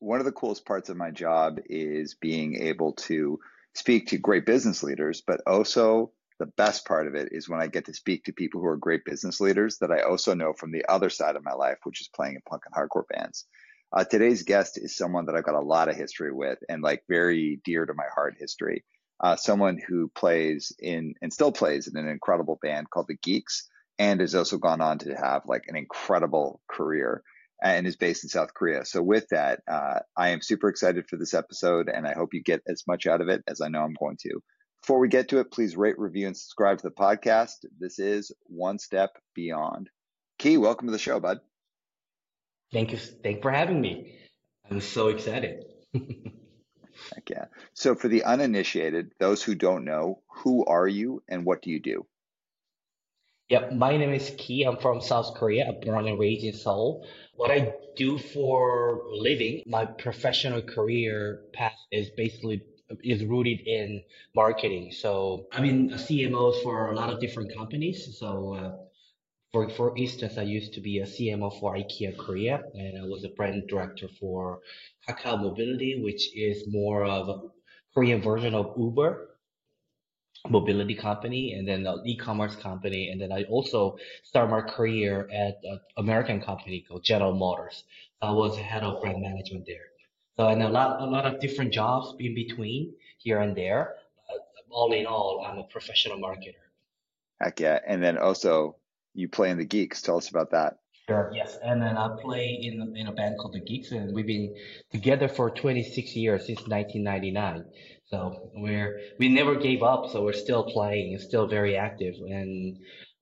one of the coolest parts of my job is being able to speak to great business leaders, but also the best part of it is when I get to speak to people who are great business leaders that I also know from the other side of my life, which is playing in punk and hardcore bands. Today's guest is someone that I've got a lot of history with and like very dear to my heart history. Someone who plays in and still plays in an incredible band called the Geeks and has also gone on to have like an incredible career and is based in South Korea. So with that, I am super excited for this episode and I hope you get as much out of it as I know I'm going to. Before we get to it, please rate, review, and subscribe to the podcast. This is One Step Beyond. Key, welcome to the show, bud. Thank you. Thank you for having me. I'm so excited. Heck yeah. So for the uninitiated, those who don't know, who are you and what do you do? Yep, my name is Ki. I'm from South Korea. I'm born and raised in Seoul. What I do for a living, my professional career path is basically is rooted in marketing. So I've been a CMO for a lot of different companies. For instance, I used to be a CMO for IKEA Korea, and I was a brand director for Kakao Mobility, which is more of a Korean version of Uber mobility company, and then an e-commerce company, and then I also started my career at an American company called General Motors. I was head of brand management there. So and a lot of different jobs in between here and there. All in all, I'm a professional marketer. Heck yeah. And then also you play in the Geeks. Tell us about that. Sure, yes. And then I play in a band called the Geeks, and we've been together for 26 years since 1999. So we never gave up, so we're still playing and still very active. And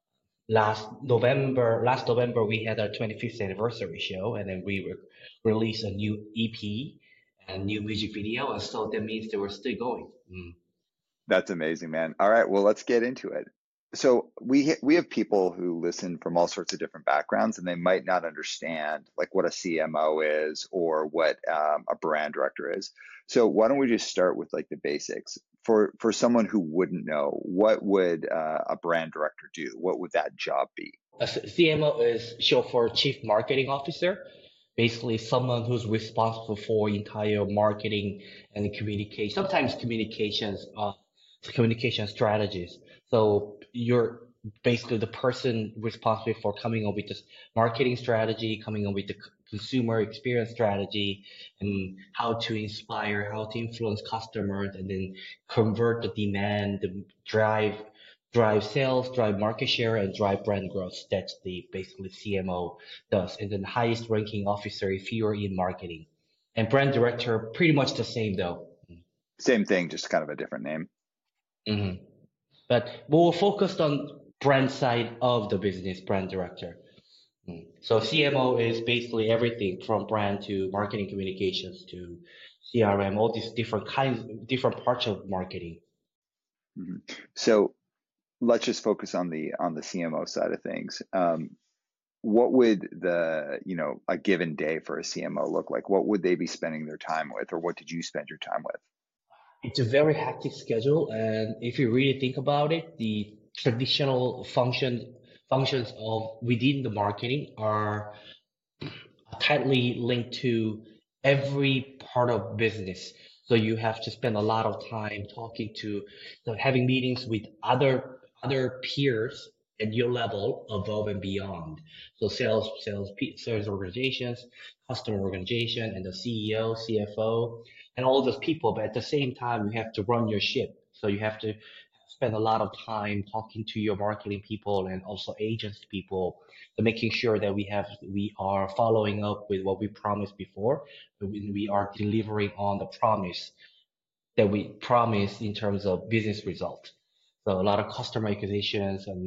last November we had our 25th anniversary show, and then we released a new EP and new music video, and so that means that we're still going. That's amazing, man. All right, well, let's get into it. So we have people who listen from all sorts of different backgrounds, and they might not understand like what a CMO is or what a brand director is. So why don't we just start with like the basics for someone who wouldn't know, what would a brand director do? What would that job be? CMO is short for Chief Marketing Officer, basically someone who's responsible for entire marketing and communication, sometimes communication strategies. So you're basically the person responsible for coming up with this marketing strategy, coming up with the consumer experience strategy, and how to inspire, how to influence customers, and then convert the demand, drive sales, drive market share, and drive brand growth. That's the basically CMO does. And then the highest ranking officer if you're in marketing. And brand director, pretty much the same though. Same thing, just kind of a different name. hmm But more focused on brand side of the business, brand director. So CMO is basically everything from brand to marketing communications to CRM, all these different parts of marketing. Mhm. So let's just focus on the CMO side of things. What would a given day for a CMO look like? What would they be spending their time with, or what did you spend your time with? It's a very hectic schedule, and if you really think about it, the traditional functions of within the marketing are tightly linked to every part of business. So you have to spend a lot of time talking to, so having meetings with other peers at your level above and beyond. So sales organizations, customer organization, and the CEO, CFO, and all those people. But at the same time, you have to run your ship. So you have to spend a lot of time talking to your marketing people and also agents people, so making sure that we are following up with what we promised before. We are delivering on the promise that we promised in terms of business results. So a lot of customer acquisitions and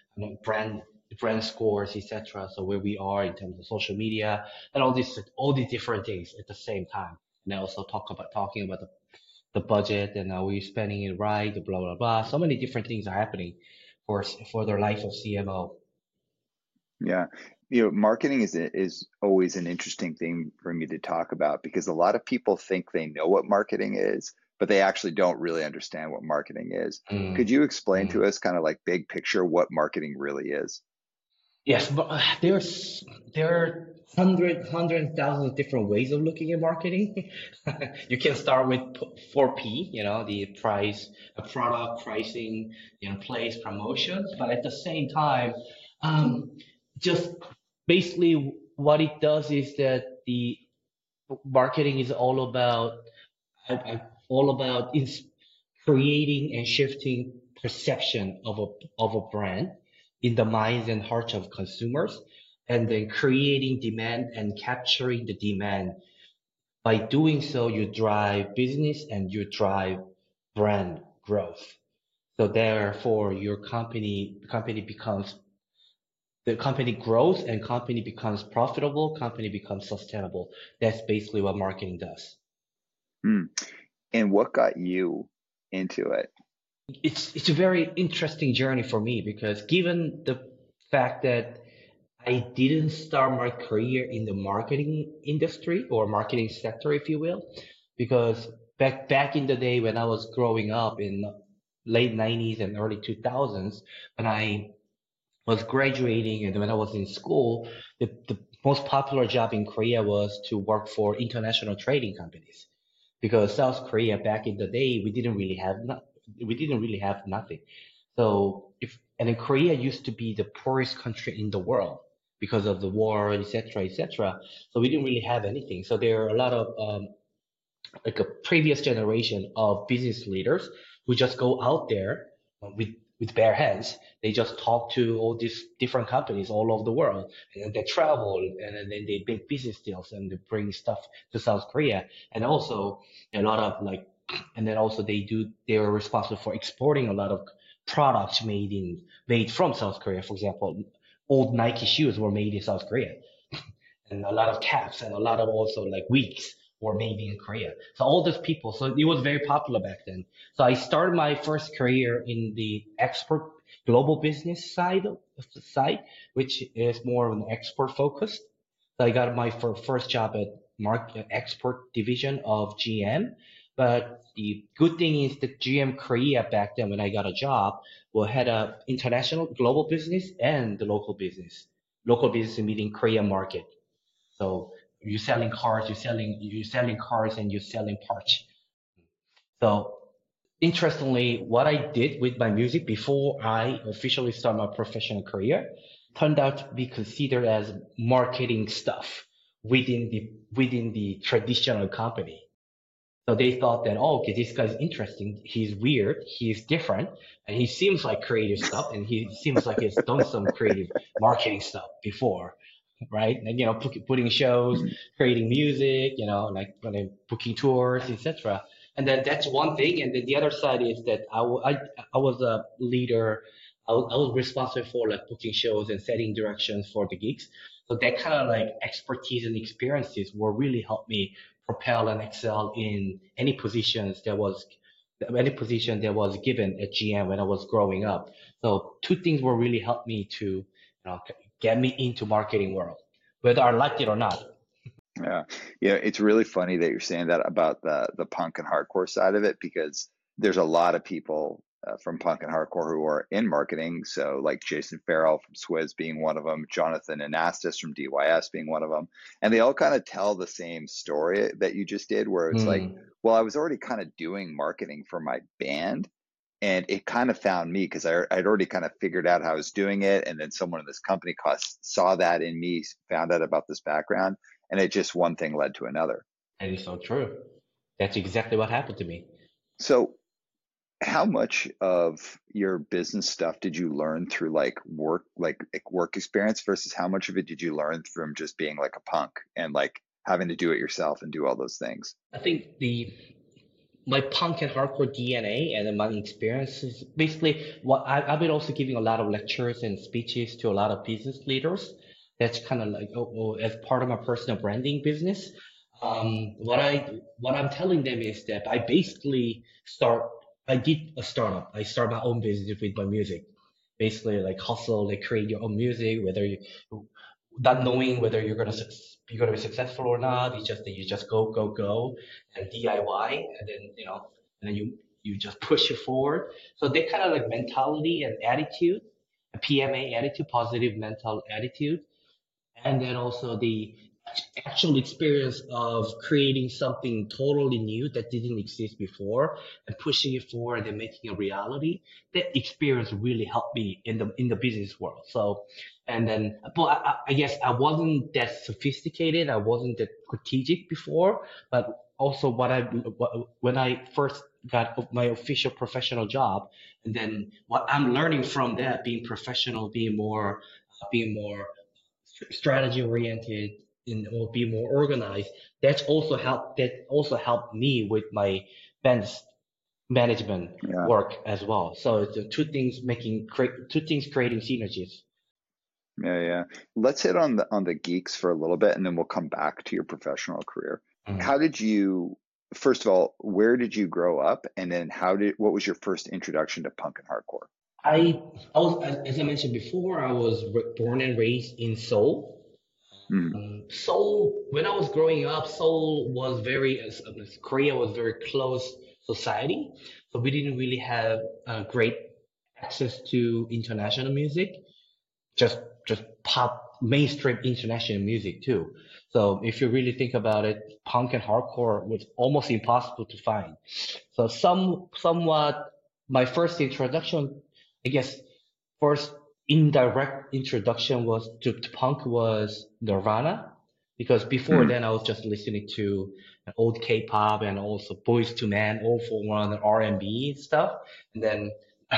brand scores, etc. So where we are in terms of social media and all these different things at the same time. And I also talking about the budget and are we spending it right, blah blah blah. So many different things are happening for the life of CMO. Yeah. Marketing is always an interesting thing for me to talk about because a lot of people think they know what marketing is, but they actually don't really understand what marketing is. Could Mm, you explain to mm. us kind of like big picture what marketing really is? Yes, but there are thousands of different ways of looking at marketing. You can start with 4P, the price, product pricing, place promotions. But at the same time, um, just basically what it does is that the marketing is all about creating and shifting perception of a brand in the minds and hearts of consumers, and then creating demand and capturing the demand. By doing so, you drive business and you drive brand growth. So therefore, your company becomes the company grows and company becomes profitable, company becomes sustainable. That's basically what marketing does. Hmm. And what got you into it? It's a very interesting journey for me because given the fact that I didn't start my career in the marketing industry or marketing sector, if you will, because back in the day when I was growing up in late 90s and early 2000s, when I was graduating and when I was in school, the most popular job in Korea was to work for international trading companies because South Korea back in the day we didn't really have nothing. So if and then Korea used to be the poorest country in the world because of the war, etc., etc. So we didn't really have anything. So there are a lot of like a previous generation of business leaders who just go out there with bare hands. They just talk to all these different companies all over the world, and then they travel, and then they make business deals, and they bring stuff to South Korea, and also a lot of like, and then also they are responsible for exporting a lot of products made from South Korea. For example, old Nike shoes were made in South Korea, and a lot of caps and a lot of also like wigs were made in Korea. So all those people, so it was very popular back then. So I started my first career in the export global business side, which is more an export focused. So I got my first job at export division of GM. But the good thing is that GM Korea back then when I got a job, we had a international global business and the local business. Local business meaning Korean market. So you're selling cars and you're selling parts. So interestingly, what I did with my music before I officially start my professional career turned out to be considered as marketing stuff within the traditional company. So they thought that, oh, okay, this guy's interesting. He's weird. He's different. And he seems like creative stuff. And he seems like he's done some creative marketing stuff before, right? And, putting shows, Hmm. creating music, like booking tours, etc. And then that's one thing. And then the other side is that I was a leader. I was responsible for like booking shows and setting directions for the gigs. So that kind of like expertise and experiences will really help me propel and excel in any position that was given at GM when I was growing up. So two things will really help me to get me into marketing world, whether I liked it or not. Yeah. Yeah, it's really funny that you're saying that about the punk and hardcore side of it because there's a lot of people from punk and hardcore who are in marketing. So like Jason Farrell from Swizz being one of them, Jonathan Anastas from DYS being one of them, and they all kind of tell the same story that you just did, where it's like, Hmm. well, I was already kind of doing marketing for my band. And it kind of found me because I'd already kind of figured out how I was doing it. And then someone in this company cost, saw that in me, found out about this background, and it just one thing led to another. That is so true. That's exactly what happened to me. So, how much of your business stuff did you learn through like work experience versus how much of it did you learn from just being like a punk and like having to do it yourself and do all those things? I think the my punk and hardcore DNA and my experiences. Basically, I've been also giving a lot of lectures and speeches to a lot of business leaders. That's kind of like as part of my personal branding business. What I'm telling them is that I did a startup. I started my own business with my music. Basically, like hustle, like create your own music, whether you not knowing whether you're gonna be successful or not. It's just that you just go and DIY, and then you just push it forward. So that kind of like mentality and attitude, PMA attitude, positive mental attitude, and then also the actual experience of creating something totally new that didn't exist before and pushing it forward and making a reality. That experience really helped me in the business world. So, and then, but I guess I wasn't that sophisticated. I wasn't that strategic before, but also when I first got my official professional job, and then what I'm learning from that, being professional, being more strategy oriented and or be more organized. That also helped me with my bench management Yeah. work as well. So it's the two things creating synergies. Yeah, yeah. Let's hit on the geeks for a little bit, and then we'll come back to your professional career. Mhm. How did you, first of all, where did you grow up, and then what was your first introduction to punk and hardcore? I was as I mentioned before, I was born and raised in Seoul. Mm, Seoul, when I was growing up, Seoul was as Korea was very close society, so we didn't really have great access to international music. just just pop mainstream international music too. So if you really think about it, punk and hardcore was almost impossible to find. So somewhat my first introduction, I guess, first indirect introduction was to punk was Nirvana, because before mm. then I was just listening to old K-pop and also Boys to Men, All for One, and R&B stuff, and then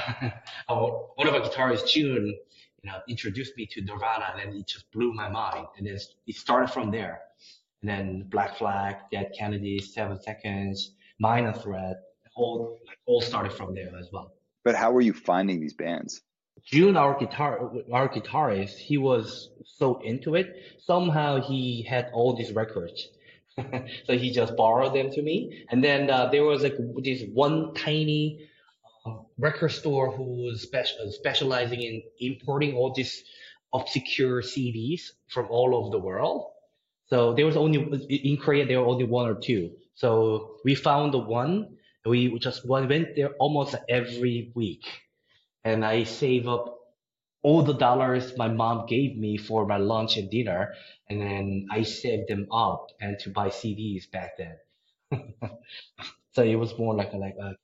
one of our guitarists, June, introduced me to Nirvana, and then it just blew my mind, and then it started from there. And then Black Flag, Dead Kennedys, 7 Seconds, Minor Threat, all started from there as well. But how were you finding these bands? June, our guitarist, he was so into it. Somehow he had all these records, so he just borrowed them to me. And then there was like this one tiny record store who was specializing in importing all these obscure CDs from all over the world. So there was only in Korea there were only one or two. So we found the one. We just went there almost every week, and I save up all the dollars my mom gave me for my lunch and dinner, and then I saved them up and to buy CDs back then. So it was more like a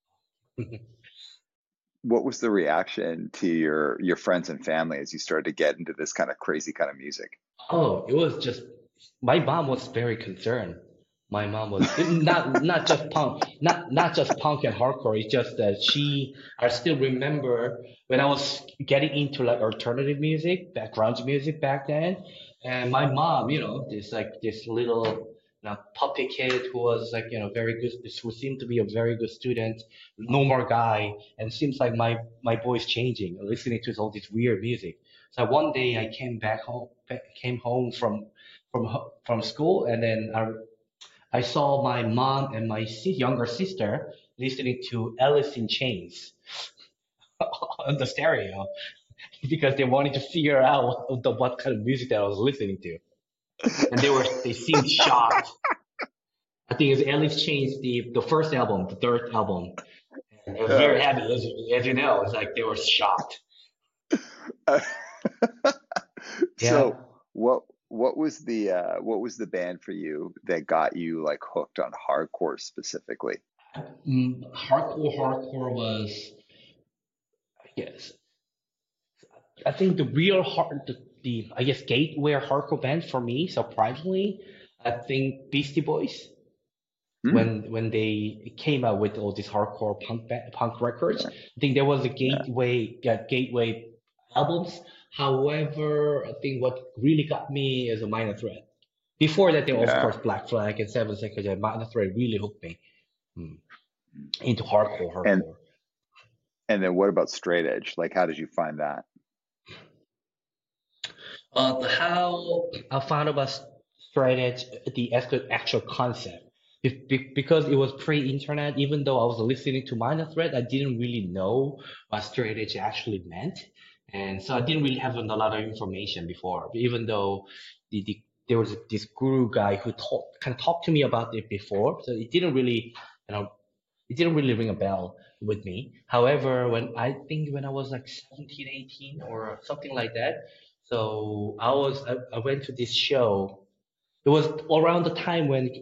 What was the reaction to your friends and family as you started to get into this kind of crazy kind of music? Oh, it was just my mom was very concerned. My mom was not just punk, not just punk and hardcore. It's just that I still remember when I was getting into like alternative music, background music back then, and my mom, this little puppy kid who was like very good, who seemed to be a very good student, normal guy, and seems like my boy's changing, listening to all this weird music. So one day I came home from school, and then I saw my mom and my younger sister listening to Alice in Chains on the stereo because they wanted to figure out what kind of music that I was listening to, and they seemed shocked. I think it's Alice Chains, the first album, the third album, and it was Uh, very heavy, as you know. It's like they were shocked. so Yeah. what was the band for you that got you like hooked on hardcore specifically? Hardcore was, I guess, I think the real I guess gateway hardcore band for me, surprisingly, I think Beastie Boys Hmm. when they came out with all these hardcore punk records. Yeah, I think there was a yeah, gateway albums. However, I think what really got me is a Minor Threat. Before that, there were of yeah. course Black Flag and 7 Seconds, and Minor Threat really hooked me mm, into hardcore. And Hardcore. and then what about straight edge? Like, how did you find that? How I found about straight edge, the actual concept. Because it was pre-internet, even though I was listening to Minor Threat, I didn't really know what straight edge actually meant. And so I didn't really have a lot of information before, even though there was this guru guy who kind of talked to me about it before. So you know, it didn't really ring a bell with me. However, when I was like 17, 18 or something like that, So I went to this show. It was around the time when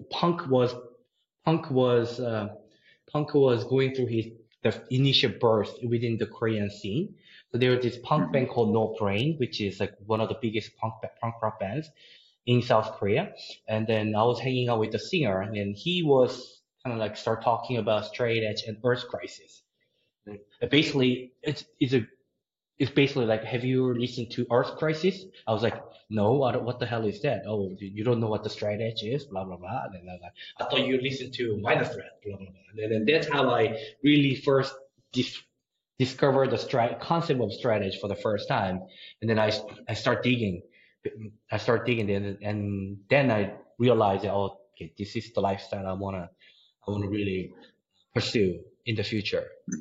punk was uh, punk was going through his the initial birth within the Korean scene. So there was this punk Hmm. band called No Brain, which is like one of the biggest punk rock bands in South Korea. And then I was hanging out with the singer, and then he was kind of like start talking about straight edge and Earth Crisis. And basically, it's basically like, have you listened to Earth Crisis? I was like, no, I don't, what the hell is that? Oh, you don't know what the straight edge is, blah, blah, blah. And then I was like, I thought you listened to Minor Threat, blah, blah, blah. And then that's how I really first dis discovered the concept of straight edge for the first time. And then I start digging. I start digging, and then I realized that, oh, okay, this is the lifestyle I wanna really pursue in the future.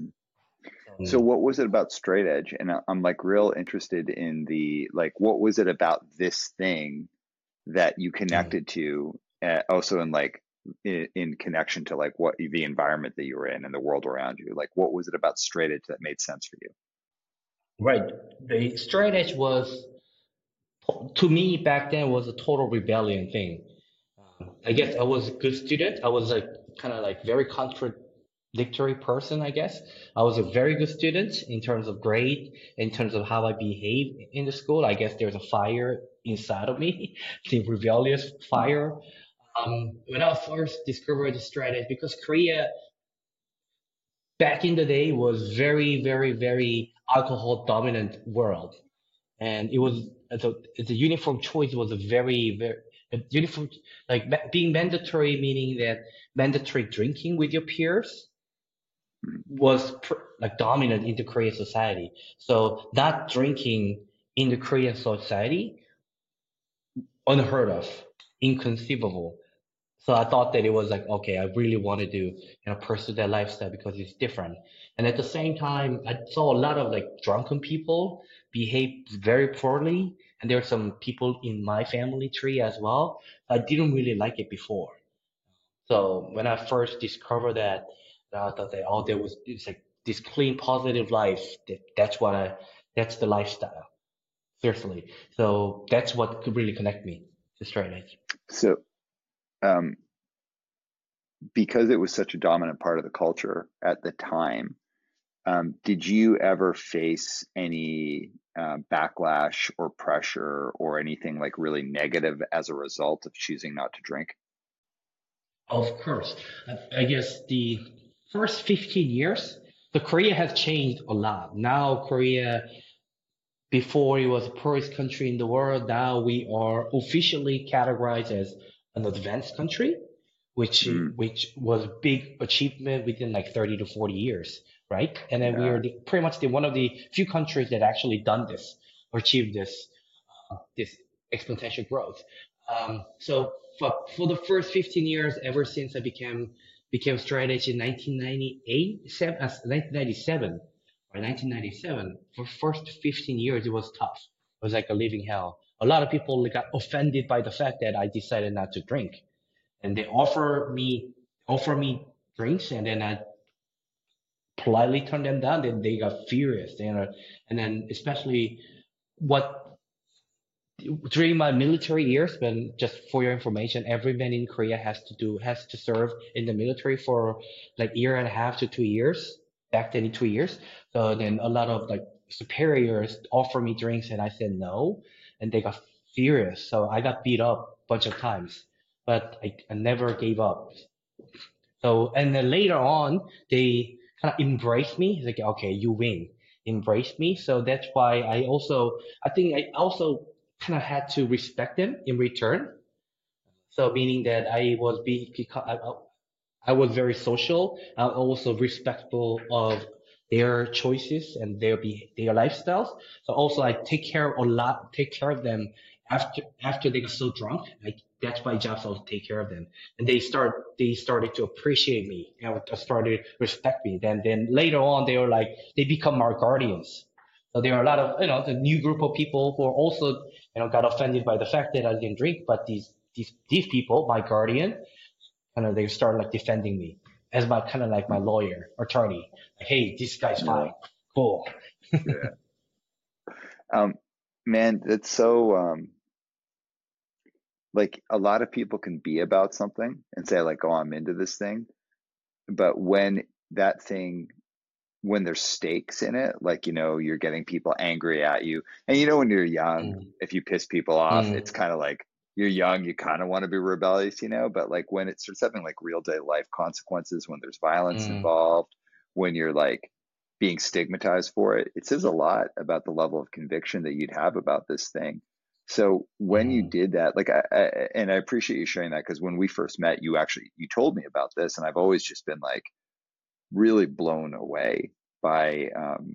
So Um, what was it about straight edge? And I'm like real interested in the like what was it about this thing that you mm. connected to, also in like in connection to like what the environment that you were in and the world around you. Like what was it about straight edge that made sense for you? Right. The straight edge was, to me back then, was a total rebellion thing. I guess I was a good student. I was like kind of like very contradictory person, I guess. I was a very good student in terms of grade, in terms of how I behave in the school. I guess there's a fire inside of me, the rebellious fire. When I first discovered the straight edge, because Korea back in the day was very, very, very alcohol dominant world. And it was the uniform choice was a very a uniform, like being mandatory, meaning that mandatory drinking with your peers was like dominant in the Korean society. So that drinking in the Korean society, unheard of, inconceivable. So I thought that it was like, okay, I really want to do, pursue that lifestyle because it's different. And at the same time, I saw a lot of like drunken people behave very poorly. And there were some people in my family tree as well. I didn't really like it before. So when I first discovered that, I thought that, oh, it's like this clean, positive life. That's the lifestyle. Seriously. So that's what could really connect me to straight edge. So um, because it was such a dominant part of the culture at the time, did you ever face any backlash or pressure or anything like really negative as a result of choosing not to drink? Of course. I guess the first 15 years, the Korea has changed a lot. Now Korea, before it was the poorest country in the world, now we are officially categorized as an advanced country, Mm, which was a big achievement within like 30 to 40 years, right? And then we yeah. are pretty much the one of the few countries that actually done this or achieved this exponential growth. So for the first 15 years, ever since I became straight edge in 1997 or 1997, for first 15 years it was tough. It was like a living hell. A lot of people got offended by the fact that I decided not to drink, and they offer me drinks, and then I politely turned them down. Then they got furious, and then especially what during my military years, when just for your information, every man in Korea has to serve in the military for like year and a half to 2 years. Back then, in 2 years. So then a lot of like superiors offer me drinks, and I said no, and they got furious. So I got beat up a bunch of times, but I never gave up. So and then later on, they kind of embraced me. Like, okay, you win, embrace me. So that's why I think I also kind of had to respect them in return. So meaning that I was very social. I'm also respectful of their choices and their lifestyles. So also I take care of them after they got so drunk. Like that's my job, so to take care of them. And they started to appreciate me and started to respect me. Then later on they were like they become our guardians. So there are a lot of the new group of people who are also got offended by the fact that I didn't drink, but these people, my guardian, kind of they start like defending me as my kind of like my lawyer attorney. Like, hey, this guy's Yeah. fine, cool. Yeah. Um, Man, that's so like a lot of people can be about something and say like, oh, I'm into this thing. But when that thing, when there's stakes in it, like, you're getting people angry at you. And when you're young, Mm, if you piss people off, it's mm, kind of like you're young, you kind of want to be rebellious, but like when it starts having like real day life consequences, when there's violence mm, involved, when you're like being stigmatized for it, it says a lot about the level of conviction that you'd have about this thing. So when you mm, did that, like, and I appreciate you sharing that because when we first met, you told me about this, and I've always just been like really blown away by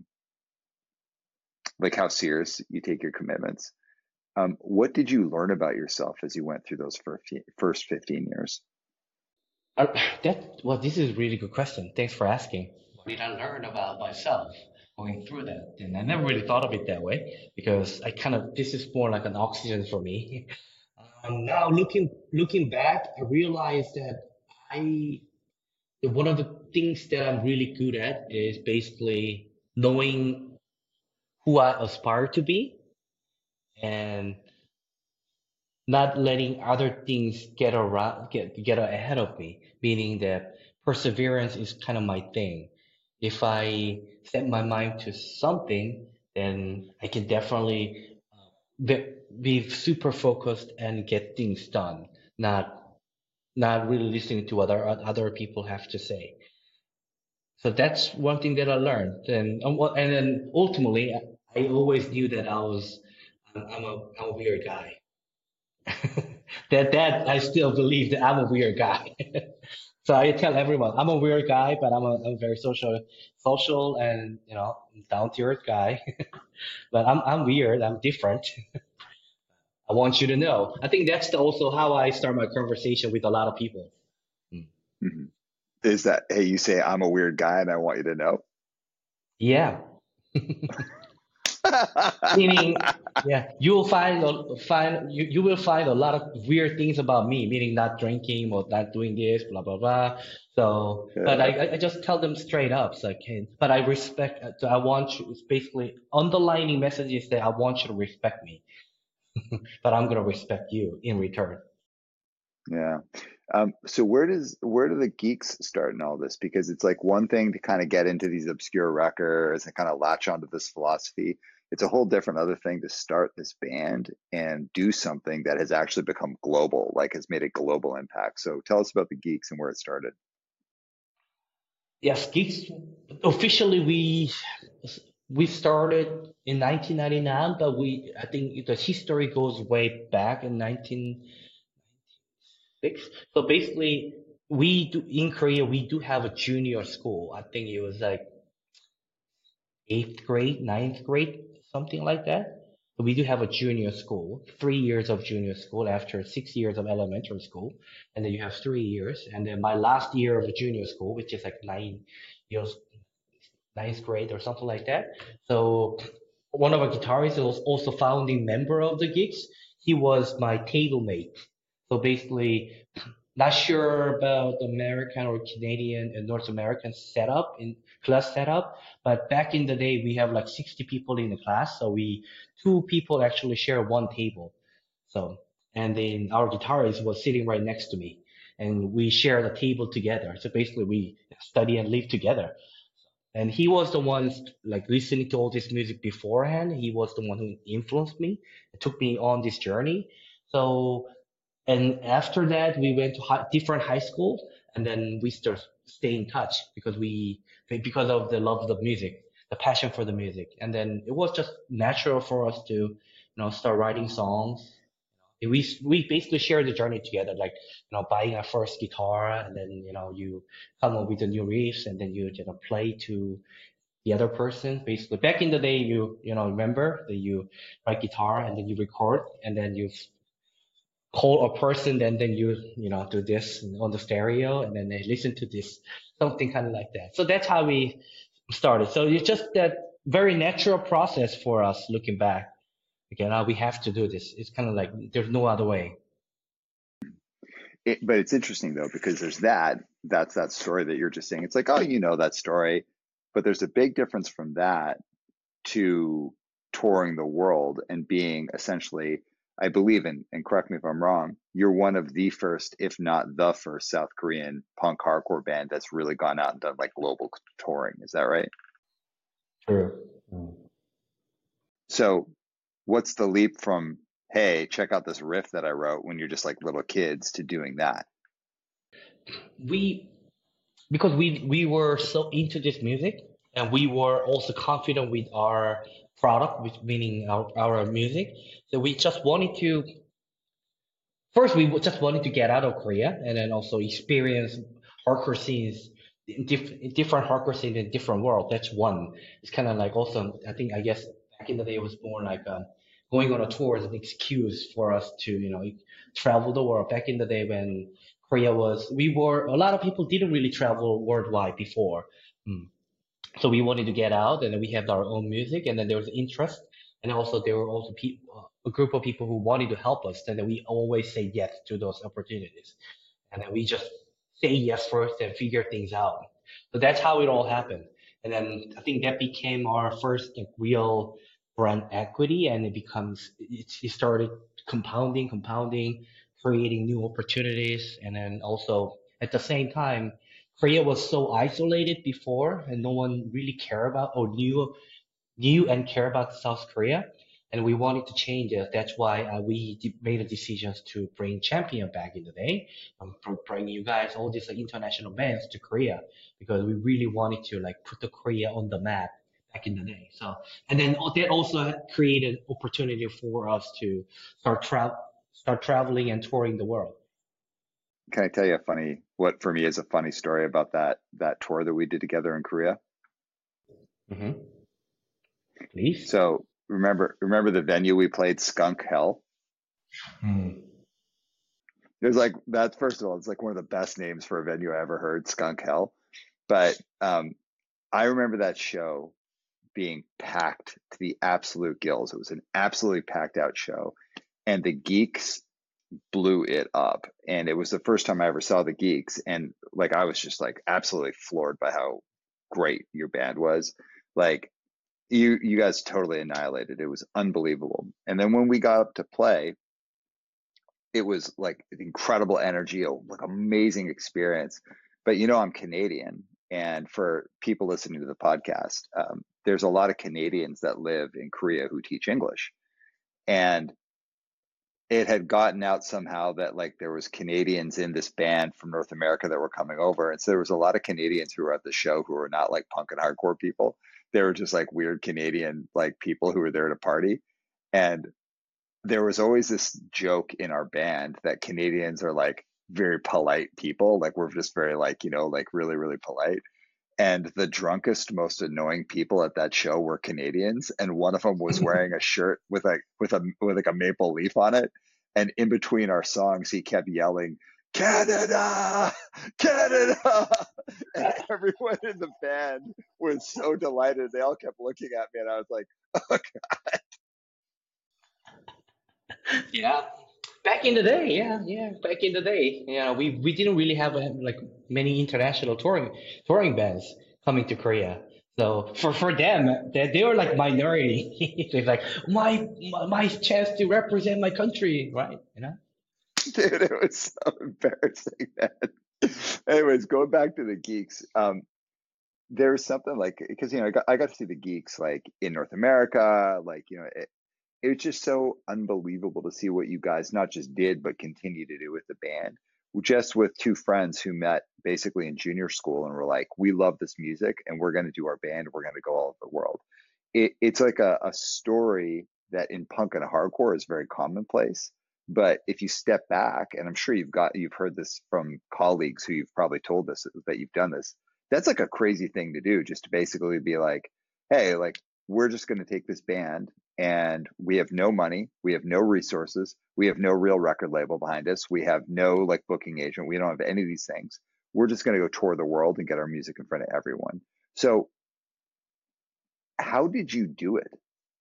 like how serious you take your commitments. What did you learn about yourself as you went through those first 15 years? Uh, well, this is a really good question. Thanks for asking. What did I learn about myself going through that? And I never really thought of it that way because this is more like an oxygen for me. Now looking back, I realized that I, one of the things that I'm really good at is basically knowing who I aspire to be and not letting other things get ahead of me, meaning that perseverance is kind of my thing. If I set my mind to something, then I can definitely be super focused and get things done, not really listening to other people have to say. So that's one thing that I learned. And then ultimately, I always knew that I'm a weird guy. That I still believe that I'm a weird guy. So I tell everyone I'm a weird guy, but I'm a very social and down to earth guy. But I'm weird. I'm different. I want you to know. I think that's also how I start my conversation with a lot of people. Mm. Mhm. Is that, hey, you say I'm a weird guy and I want you to know? Yeah. Meaning, yeah, you will find a lot of weird things about me, meaning not drinking or not doing this, blah blah blah. So, but Yeah. I just tell them straight up, it's like, hey, but I respect. So I want you. It's basically underlining messages that I want you to respect me, but I'm gonna respect you in return. Yeah. So where do the geeks start in all this? Because it's like one thing to kind of get into these obscure records and kind of latch onto this philosophy. It's a whole different other thing to start this band and do something that has actually become global, like has made a global impact. So tell us about the geeks and where it started. Yes, Geeks. Officially, we started in 1999, but we I think the history goes way back in 19. Six. So basically, we do in Korea we do have a junior school. I think it was like eighth grade, ninth grade, something like that. So we do have a junior school, 3 years of junior school after 6 years of elementary school, and then you have 3 years. And then my last year of junior school, which is like 9 years, ninth grade or something like that. So one of our guitarists was also founding member of the gigs. He was my table mate. So basically, not sure about the American or Canadian and North American setup in class setup, but back in the day we have like 60 people in the class, so we two people actually share one table. So and then our guitarist was sitting right next to me, and we share the table together. So basically we study and live together. And he was the one like listening to all this music beforehand. He was the one who influenced me, took me on this journey. So and after that, we went to different high schools, and then we start stay in touch because of the love of the music, the passion for the music, and then it was just natural for us to, start writing songs. We basically share the journey together, like buying our first guitar, and then you come up with the new riffs, and then you play to the other person. Basically, back in the day, remember that you write guitar and then you record, and then you call a person and then you do this on the stereo and then they listen to this, something kind of like that. So that's how we started. So it's just that very natural process for us looking back. Again, we have to do this. It's kind of like there's no other way. But it's interesting though, because that's that story that you're just saying. It's like, oh, that story. But there's a big difference from that to touring the world and being essentially, I believe in, and correct me if I'm wrong, you're one of the first, if not the first, South Korean punk hardcore band that's really gone out and done like global touring. Is that right? True. Mm. So, what's the leap from, hey, check out this riff that I wrote when you're just like little kids to doing that? We because we were so into this music, and we were also confident with our product, which meaning our music, so we just wanted to first just wanted to get out of Korea and then also experience hardcore scenes different hardcore scenes in different world. That's one. It's kind of like also I think I guess back in the day it was more like going on a tour is an excuse for us to travel the world. Back in the day when Korea was we were a lot of people didn't really travel worldwide before. Mm. So we wanted to get out, and then we had our own music, and then there was interest, and also there were also people, a group of people who wanted to help us, and then we always say yes to those opportunities, and then we just say yes first and figure things out. So that's how it all happened, and then I think that became our first like, real brand equity, and it started compounding, creating new opportunities, and then also at the same time Korea was so isolated before, and no one really cared about or knew and care about South Korea, and we wanted to change it. That's why made a decision to bring Champion back in the day, bring you guys all these like, international bands to Korea because we really wanted to like put the Korea on the map back in the day. So and then that also created opportunity for us to start traveling and touring the world. Can I tell you a funny, what for me is a funny story about that tour that we did together in Korea? Hmm. Please. So remember the venue we played, Skunk Hell? Mm. There's like that. First of all, it's like one of the best names for a venue I ever heard, Skunk Hell. But I remember that show being packed to the absolute gills. It was an absolutely packed out show, and the Geeks blew it up. And it was the first time I ever saw the Geeks, and like I was just like absolutely floored by how great your band was. Like you guys totally annihilated. It was unbelievable. And then when we got up to play, it was like incredible energy, like amazing experience. But I'm Canadian, and for people listening to the podcast, there's a lot of Canadians that live in Korea who teach English, and it had gotten out somehow that like there was Canadians in this band from North America that were coming over, and so there was a lot of Canadians who were at the show who were not like punk and hardcore people. They were just like weird Canadian like people who were there to party, and there was always this joke in our band that Canadians are like very polite people. Like we're just very like, like really, really polite. And the drunkest, most annoying people at that show were Canadians. And one of them was wearing a shirt with like a maple leaf on it. And in between our songs, he kept yelling, Canada, Canada. And everyone in the band was so delighted. They all kept looking at me, and I was like, oh, Yeah. Back in the day, yeah, back in the day, we didn't really have like many international touring bands coming to Korea. So for them, they were like minority. It's like my chance to represent my country, right? dude, it was so embarrassing, man. Anyways, going back to the Geeks, there's something like because I got to see the Geeks like in North America, like it was just so unbelievable to see what you guys not just did but continue to do with the band. Just with two friends who met basically in junior school and were like, we love this music and we're going to do our band. We're going to go all over the world. It's like a story that in punk and hardcore is very commonplace. But if you step back, and I'm sure you've heard this from colleagues who you've probably told this that you've done this, that's like a crazy thing to do, just to basically be like, hey, like we're just going to take this band and we have no money, we have no resources, we have no real record label behind us, we have no like booking agent, we don't have any of these things. We're just going to go tour the world and get our music in front of everyone. So how did you do it?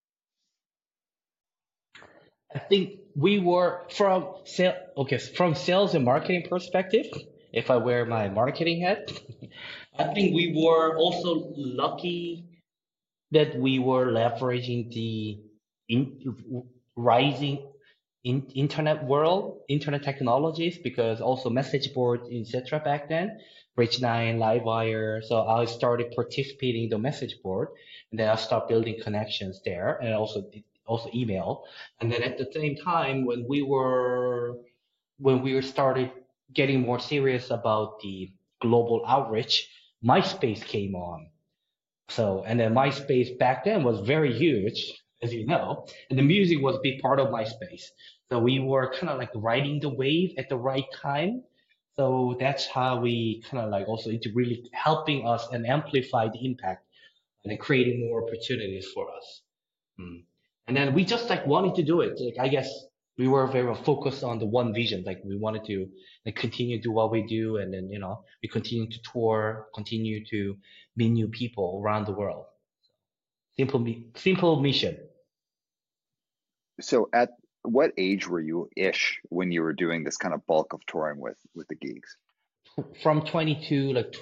I think we were from sales and marketing perspective. If I wear my marketing hat, I think we were also lucky that we were leveraging the rising internet world, internet technologies, because also message boards, etc. back then, Bridge9, Livewire. So I started participating in the message board, and then I started building connections there, and also email. And then at the same time, when we started getting more serious about the global outreach, MySpace came on. So, and then MySpace back then was very huge, as you know, and the music was a big part of MySpace. So we were kind of like riding the wave at the right time. So that's how we kind of like also into really helping us and amplify the impact and then creating more opportunities for us. Mm. And then we just like wanted to do it. Like I guess we were very focused on the one vision. Like we wanted to like continue to do what we do, and then we continue to tour, continue to meet new people around the world. Simple mission. So at what age were you ish when you were doing this kind of bulk of touring with the Geeks? From 22, like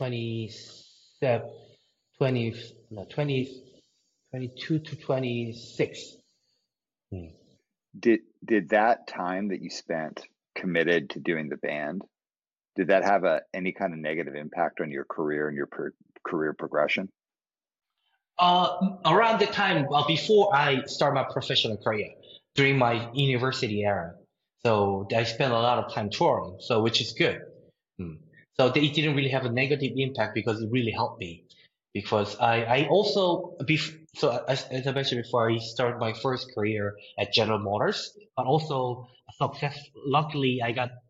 27, 20, no, 20, 22 to 26. Hmm. Did that time that you spent committed to doing the band, did that have any kind of negative impact on your career and your career progression? Around the time before I start my professional career, during my university era, so I spent a lot of time touring, so which is good. Hmm. So it didn't really have a negative impact because it really helped me. Because I also so as I mentioned before, I started my first career at General Motors, but also success. Luckily, I got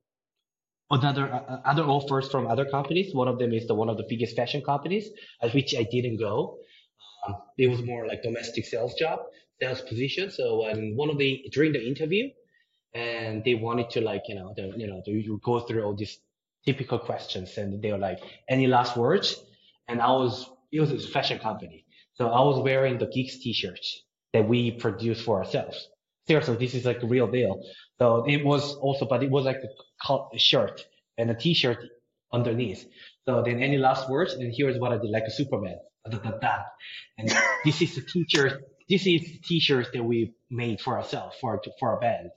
other offers from other companies. One of them is the one of the biggest fashion companies, at which I didn't go. It was more like domestic sales job, sales position. So one of the during the interview, and they wanted to like you go through all these typical questions, and they were like, any last words? And it was a fashion company, so I was wearing the Geeks t-shirts that we produce for ourselves. Seriously, this is like a real deal. So it was also, but it was like a shirt and a t-shirt underneath. So then any last words? And here's what I did, like a Superman. Da, da, da, da. And this is the t-shirt. This is the t-shirts that we made for ourselves for our band.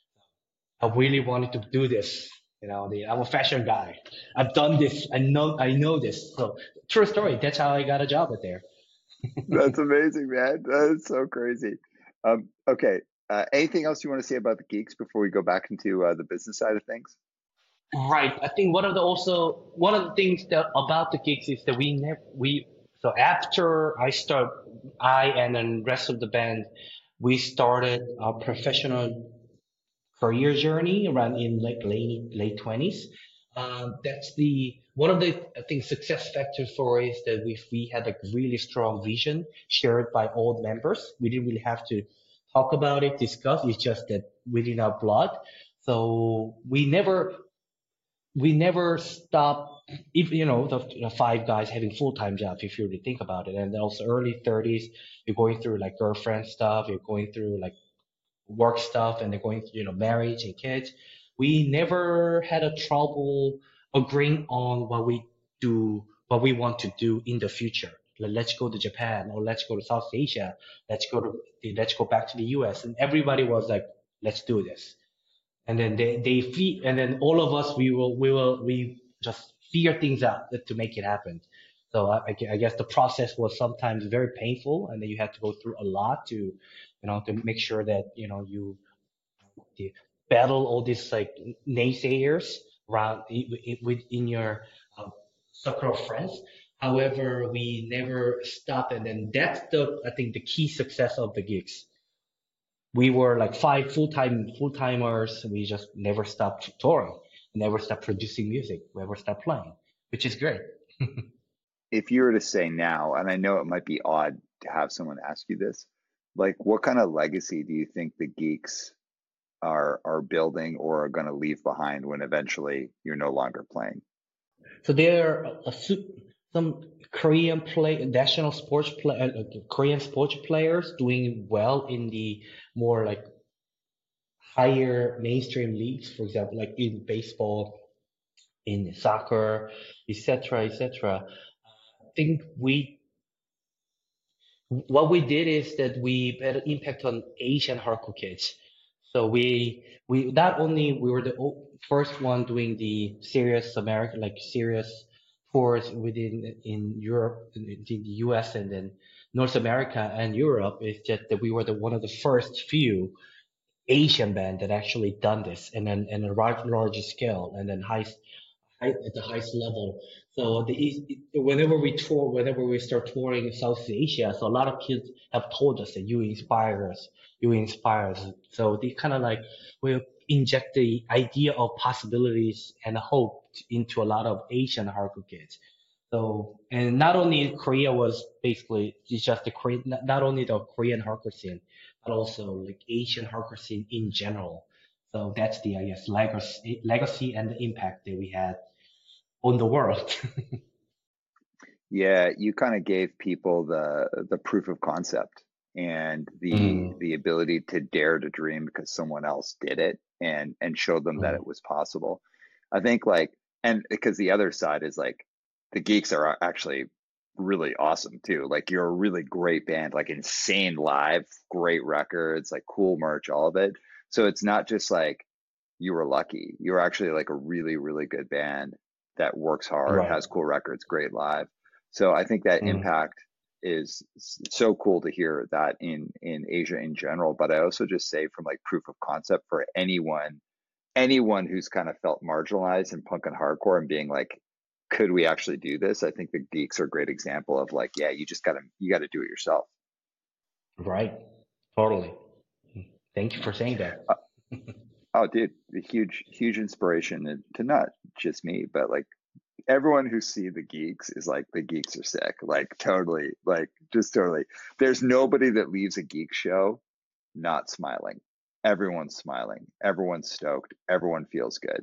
I really wanted to do this. I'm a fashion guy. I've done this. I know this. So true story. That's how I got a job at there. That's amazing, man. That's so crazy. Okay. Anything else you want to say about the Geeks before we go back into the business side of things? Right. I think one of the things that about the gigs is that so after I and then rest of the band, we started our professional career journey around in like late 20s. That's the one of the I think success factors for us that we had like really strong vision shared by all the members. We didn't really have to talk about it, discuss. It's just that within our blood. So we never stop. If the five guys having full-time jobs, if you really think about it, and then also early 30s, you're going through like girlfriend stuff, you're going through like work stuff, and they're going through marriage and kids. We never had a trouble agreeing on what we want to do in the future. Like, let's go to Japan, or let's go to South Asia, let's go back to the US, and everybody was like, let's do this. And then they feed, and then all of us we just figure things out to make it happen. So I guess the process was sometimes very painful, and then you had to go through a lot to make sure that you battle all these like naysayers around within your uh, circle of friends. However, we never stop, and then that's the I think the key success of the gigs. We were like five full timers. We just never stopped touring, never stopped producing music, never stopped playing, which is great. If you were to say now, and I know it might be odd to have someone ask you this, like what kind of legacy do you think the Geeks are building or are going to leave behind when eventually you're no longer playing? So there are some national Korean sports players doing well in the more like higher mainstream leagues, for example, like in baseball, in soccer, etc., etc. I think What we did is that we had an impact on Asian hardcore kids. So we not only we were the first one doing the serious American like serious tours within in Europe, in the US, and then North America and Europe. It's just that we were the one of the first few Asian band that actually done this, and then in a large scale, and then at the highest level. So whenever we tour, whenever we start touring in Southeast Asia, so a lot of kids have told us that you inspire us, you inspire us. So they kind of like will inject the idea of possibilities and hope into a lot of Asian hardcore kids. So, and not only Korea was basically it's just the Korean, not only the Korean hardcore scene, but also like Asian hardcore scene in general. So that's the, I guess, legacy and the impact that we had on the world. Yeah, you kind of gave people the proof of concept and Mm, the ability to dare to dream because someone else did it and showed them that mm, it was possible. I think like and because the other side is like the geeks are actually really awesome too. Like you're a really great band, like insane live, great records, like cool merch, all of it. So it's not just like you were lucky. You're actually like a really, really good band that works hard, right. has cool records, great live. So I think that Mm, impact is so cool to hear that in Asia in general. But I also just say from like proof of concept for anyone who's kind of felt marginalized in punk and hardcore and being like, could we actually do this? I think the geeks are a great example of like, yeah, you gotta do it yourself. right. Totally. Thank you for saying that. Uh, oh, dude, a huge inspiration to not just me, but like everyone who see the geeks is like the geeks are sick, like totally, like just totally. There's nobody that leaves a geek show not smiling. Everyone's smiling, everyone's stoked, everyone feels good,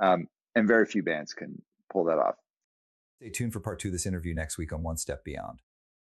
and very few bands can pull that off. Stay tuned for part 2 of this interview next week on One Step Beyond.